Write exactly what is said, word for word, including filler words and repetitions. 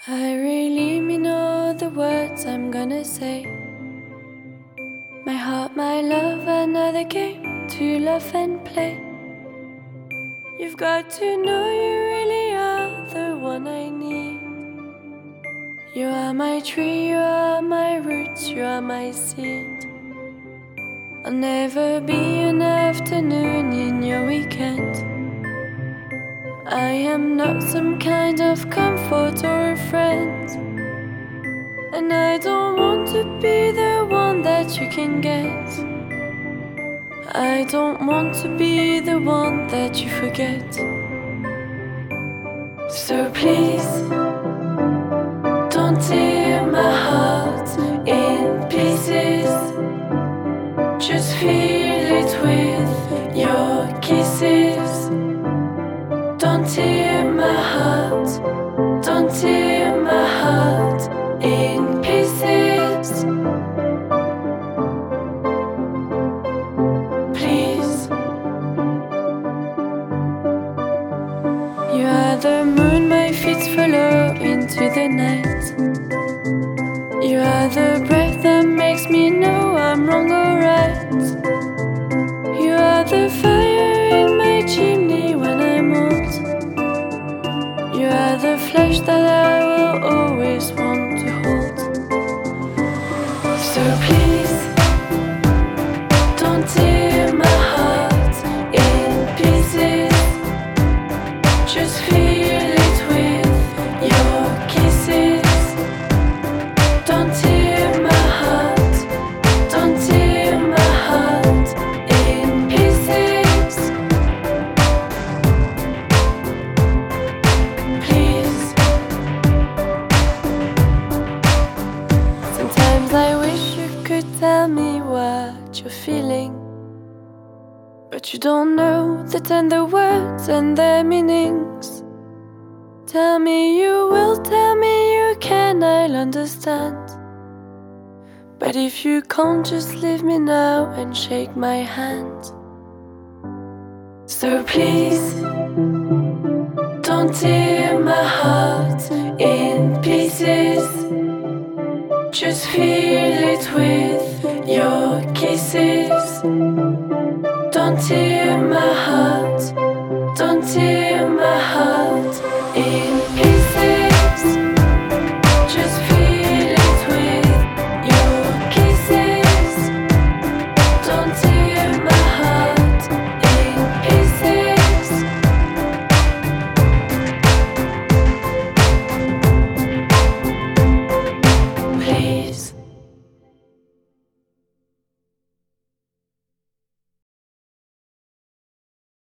I really mean all the words I'm gonna say. My heart, my love, another game to love and play. You've got to know you really are the one I need. You are my tree, you are my roots, you are my seed. I'll never be an afternoon in your weekend. I am not some kind of comfort or a friend, and I don't want to be the one that you can get. I don't want to be the one that you forget. So please, don't tear my heart in pieces. Just fill it with your kisses. Don't tear my heart, don't tear my heart in pieces. Please. You are the moon my feet follow into the night. You are the breath that makes me know I'm wrong or right. You are the fire in my chimney when I'm old. You are the flesh that I will always want to hold. So please, don't tear my heart in pieces. Just fill it with your kisses. Don't tear my heart, don't tear my heart in pieces. Please. Sometimes I wish you could tell me what you're feeling, but you don't know the tender words and their meanings. Tell me you will, tell me you can, I'll understand. But if you can't, just leave me now and shake my hand. So please, don't tear my heart in pieces. Just fill it with your kisses. Don't tear my heart.